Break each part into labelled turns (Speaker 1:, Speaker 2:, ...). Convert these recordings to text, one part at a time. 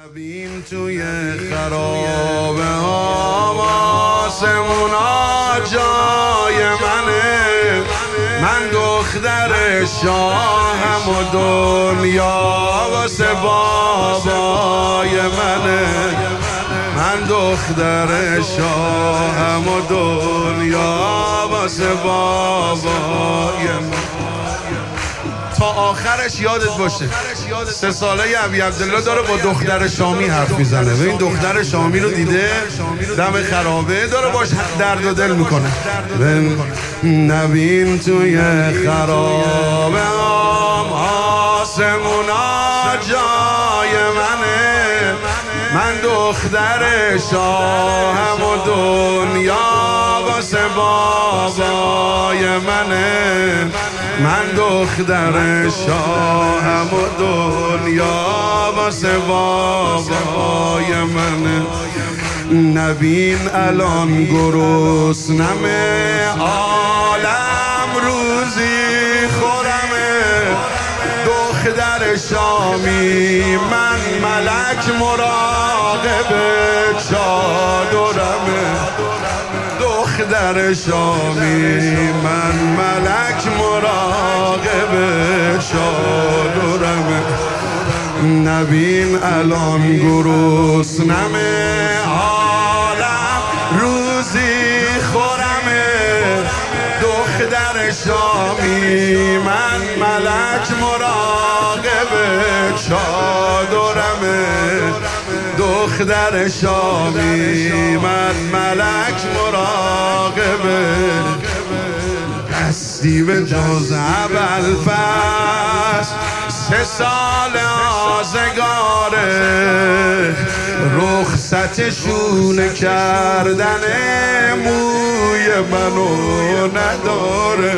Speaker 1: نبین توی خرابه ها آسمونا جای منه، من دختر شاهم و دنیا واسه بابای منه، من دختر شاهم و دنیا واسه بابای منه. تا آخرش یادت باشه 3 ساله ابی عبدالله داره با دختر شامی حرف میزنه و این دختر شامی رو دیده دم خرابه داره باش درد و دل میکنه. نبین توی خرابه آسمونا جای منه، من دختر شاهم و دنیا واسه بابای منه، من دختر شاهم و دنیا واسه بابای منه. نبین الان گرسنمه عالم روزی خورمه، دختر شامی من ملک مراقب چادرمه، دختر شامی من ملک مراقب چادرمه. نبین الان گرسنمه عالم روزی خورمه، دختر شامی من ملک مراقب چادرمه، دختر شامی من ملک مراقبه. دستی به جز ابوالفضل 3 سال آزگاره، رخصتشون کردن موی منو نداره،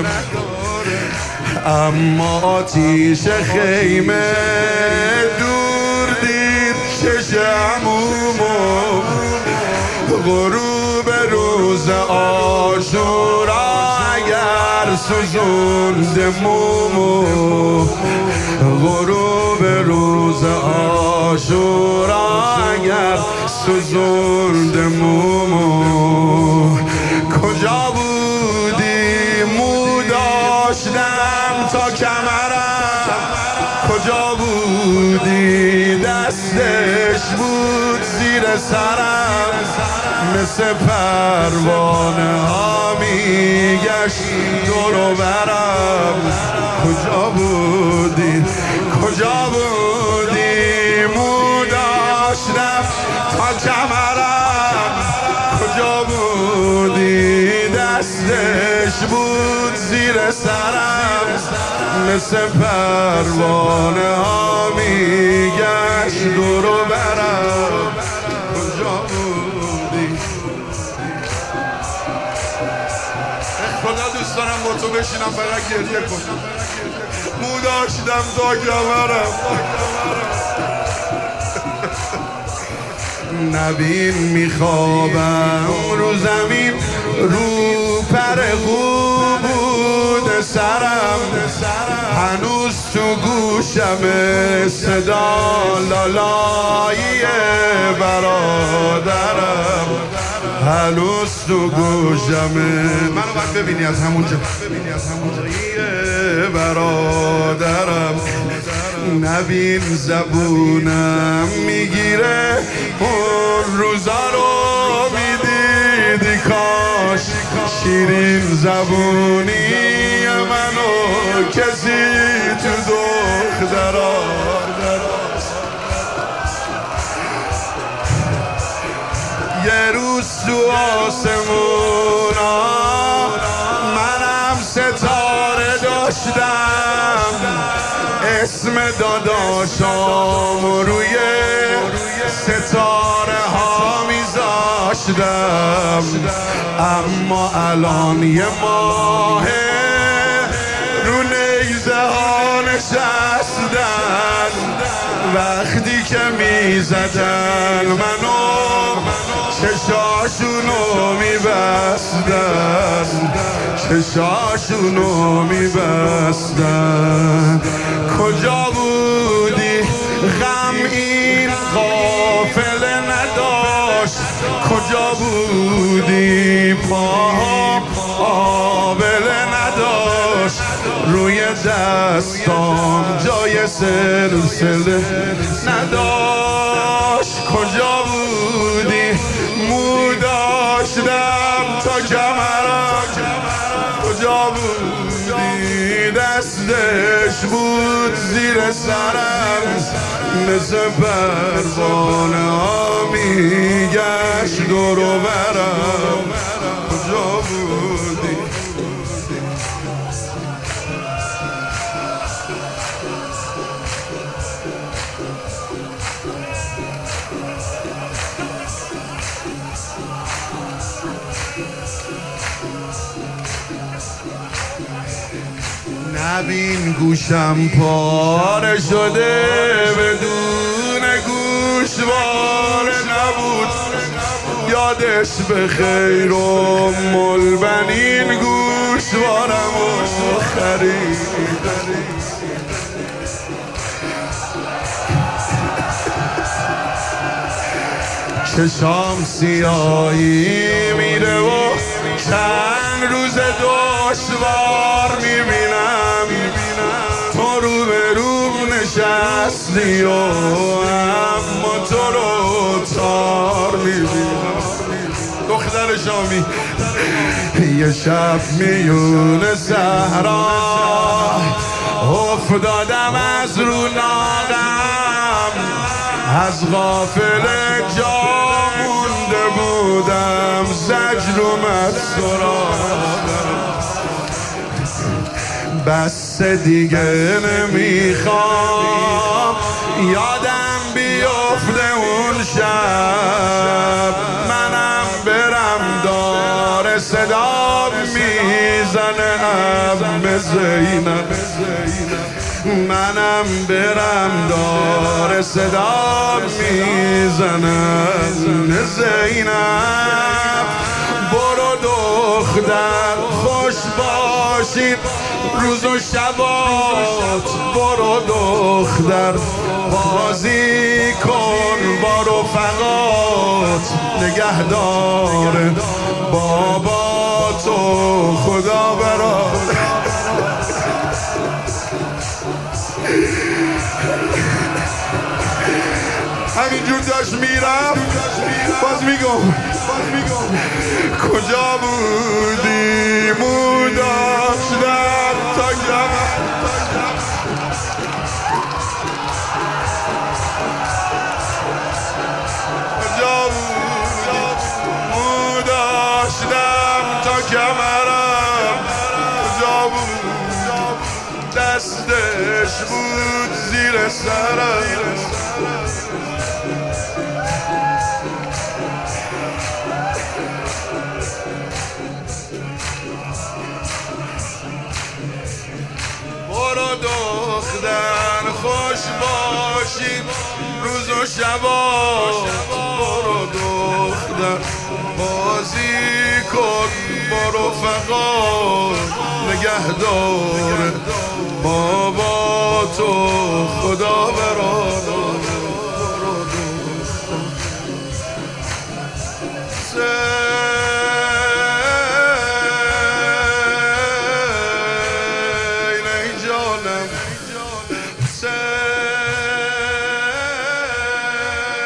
Speaker 1: اما آتیش خیمه دور دید چش عمومو، غروب روز عاشورا اگر سوزوند مومو، غروب روز عاشورا اگر سوزوند مومو. کجا بودی مو داشتم تا کمرم، کجا بودی دستش بود زیر سرم، مثل پروانه ها میگشت دور و برم. کجا بودی کجا بودی مو داشتم تا کمرم، کجا بودی دستش بود زیر سرم، مثل پروانه ها میگشت دور و برم. کجا بودی؟ خدا دوست دارم با تو بشینم فقط گریه کنم، مو داشتم تا کمرم. نبین میخوابم رو زمین، رو پر خوب بود سرم، هنوز تو گوشم صدا لالایی برادرم، هنوز تو گوشم. منو باید ببینی از همونجا برادرم. نبین زبونم میگیره اون روزا رو میدیدی، کاش شیرین زبونی منو کسی تو دخترا. یه روز تو آسمونا منم ستاره داشتم، اسم داداشام روی ستاره ها میذاشتم، اما الان یه ماه رو نیزه ها نشستن، وقتی که میزدن منو چشاشونو میبستن، چشاشونو میبستن. کجا بودی غم این خواب پاها آبله نداشت، روی دستام جای سلسله نداشت. کجا بودی؟ مو داشتم تا کمرم، کجا بودی؟ دستش بود زیر سرم، مثل پروانه ها میگشت دور و برم. کجا بودی؟ نبین گوشم پاره شده، بدون گوشواره نبود. یادش به خیر و ملبنین گوشوارم و خرید. چشام سیاهی میره و چند روز دشوار میبینم تو رو به روم نشستی و اما تو رو تار میبینم. دختر شامی یه شب میون صحرا افتادم از رو ناقم، از غافل جا مونده بودم، زجر اومد سراغم. بس دیگه نمیخوام یادم بیفته اون شب، منم برم دار صدا میزنه عم زینب، منم برم دار صدا میزنم زینب. برو دختر خوش باشی روز و شبات، برو دختر بازی کن با رفقات، نگهدار بابا تو خدا برات. همینجور داشت میرفت، باز میگم کجا بودی؟ مو داشتم تا کجا بودی؟ مو داشتم تا کمرم، کجا بود؟ دستش بود زیر سرم. برو دختر خوش باشی روز و شبات، برو دختر بازی کن با رفقات، نگهدار بابا تو خدا برات.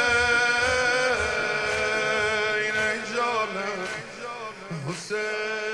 Speaker 1: Hussein